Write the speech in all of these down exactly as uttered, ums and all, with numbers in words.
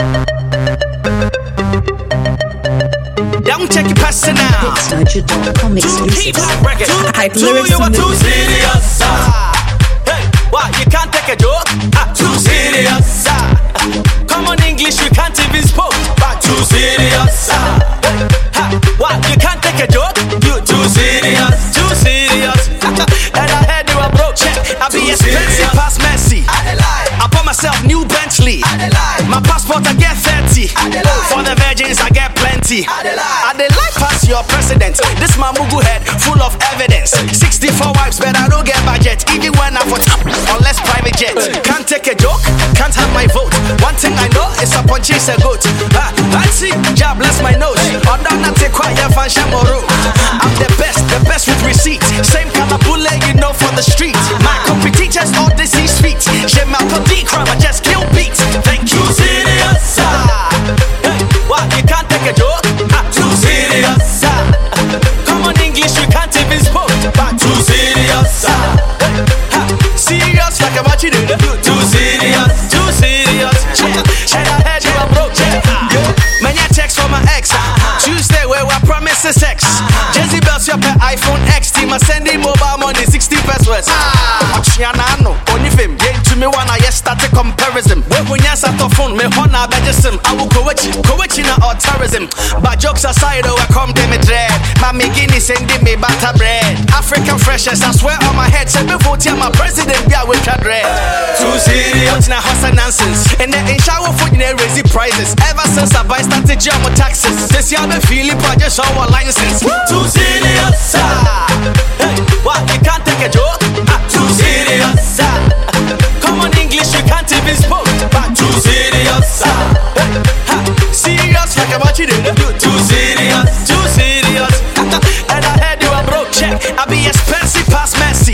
Don't check your person now. It's Niger dot com exclusive. Hype lyrics you are too serious. Ah. Hey, what? You can't take a joke? Ah, too serious. Ah. Common English you can't even spoke. But too serious. Ah. Hey, ha, what? You can't take a joke? You too serious. Too serious. And I heard you are broke. Check. I be expensive past Messi. I bought myself new Bentley. My passport I get thirty. For the virgins I get plenty. I dey like pass your president. This my mugu head full of evidence. Sixty-four wives but I don't get budget. Even when I put unless private jet. Can't take a joke, can't have my vote. One thing I know is a punch is a goat. Ah, I see, job bless my nose. Or don't not take quiet fan shamoro. I'm the best, the best with receipt. Same kind of bullet you know for the street. My company teachers all this is sweet. Shit my puppy crime, I just kill beats. Thank you, serious. Ah. Hey, what? You can't take a joke? Ah, too serious. Ah. Common English you can't even spoke. But too serious. Ah. Hey, ha. Serious like a watch you do. Too serious, too serious. And I heard you are broke. Yeah. Many texts from my ex. Tuesday where we promises sex. Jezebel's your per iPhone X. Team I sending mobile money sixty passwords. Ah, Ochianano, only fame. Yeah, to me one I yes start a comparison. When you start a phone, me hona bejessim. I will go with you, go with you or terrorism. But jokes aside, oh I come to me dread. Mammy Guinness sending me butter bread. African freshers, I swear on my head. Said before tell my president, yeah with your dread. Too serious, now hustle nonsense. And then in shower food, you raise the prices. Ever since I buy started jam with taxes. This year the feeling project show our license. Too serious, ah. Hey, what? You can't take a joke? Ah, too serious, ah. Common English you can't even spoke. But too serious, ah. Hey, ha. Serious like a watch you do. Too serious, too serious. And I heard you are broke. Check. I be expensive past Messi.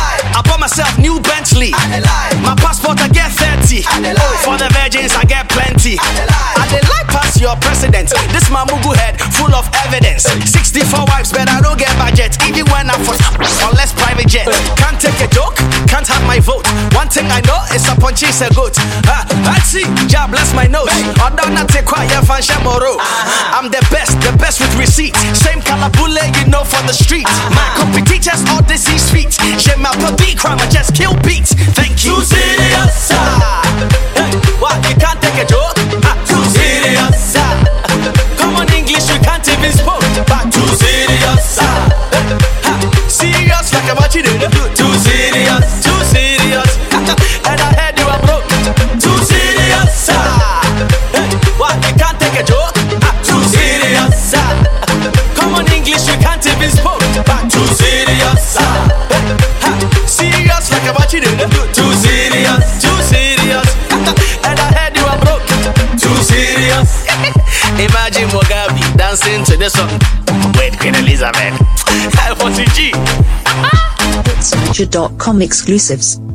I bought myself new Bentley. My passport I get thirty. For the virgins I get plenty. I dey like pass your president. This my mugu head full of evidence. Sixty-four wives but I don't get budget. Even when I for unless private jet. Can't take a joke, can't have my vote. One thing I know is a punch is a goat. Ah, I see, job bless my nose. Or don't not take quiet fan shamoro. I'm the best, the best with receipt. Same color bullet you know for the street. My company teachers all this is sweet. Shit my puppy crime, I just kill beats. Thank you. Too serious. Ah. Hey, what? You can't take a joke? Ah, too serious. Ah. Common English you can't even spoke. But too serious. Ah. Hey, ha. Serious like a watch you do. Too serious, too serious. And I heard you are broke. Too serious. Ah. Hey, what? You can't take a joke? Ah, too serious. Ah. Common English you can't even spoke. But too serious. Ah. Hey, ha. Serious like a watch you do. Too serious, too serious. And I heard you are broke. Too serious. Imagine Mugabe dancing to this song. Wait, Queen Elizabeth. I was a G. It's Niger dot com exclusives.